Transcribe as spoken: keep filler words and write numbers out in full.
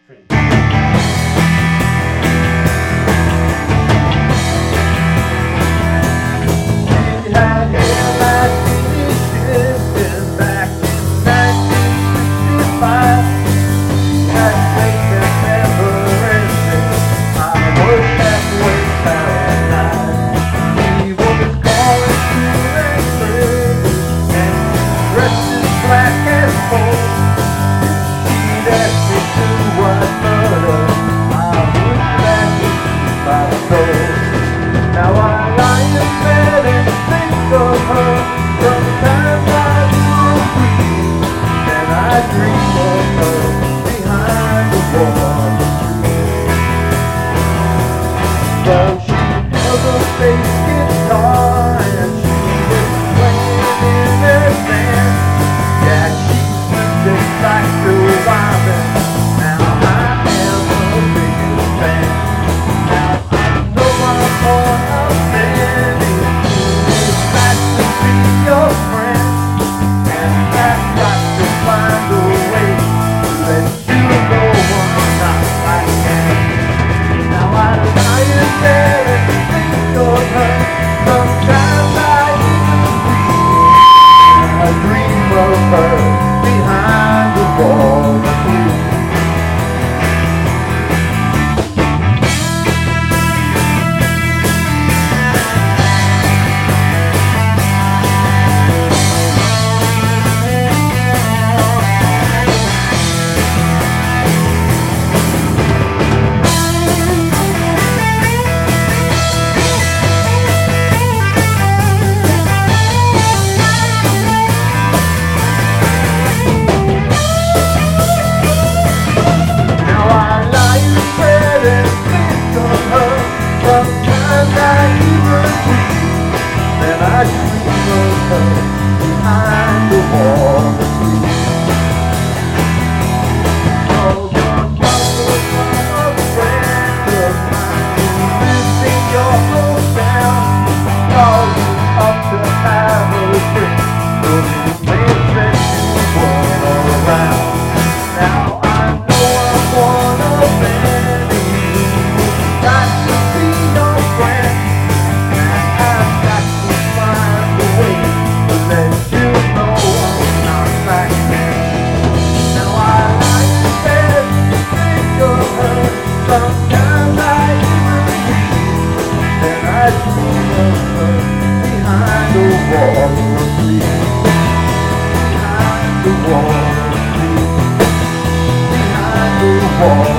Now I lie in bed and think of her. Sometimes I will breathe, and I dream of her behind the wall. Well, she held a bass guitar and she was playing in her band. Yeah, she was just like the woman. Now I am her biggest fan. Now I know I'm born of many. It's got to be your friend, and I've got to find a way to let you know I'm not like that. Now I lie in bed and think of her. Sometimes I even dream, and I dream of her behind the wall of blue. Sometimes I even dream, and I dream of her behind the wall of sleep. Oh, your mother was a friend of mine who lives in your hometown. Called you up to have a drink, but you made that you weren't around. Now I know I'm one of many who's got to be your friend, and I've got to find a way to let you know I'm not like that. Now I lie in bed and think of her. Sometimes I even dream, and I dream of her behind the wall of sleep. Behind the wall of sleep. Behind the wall.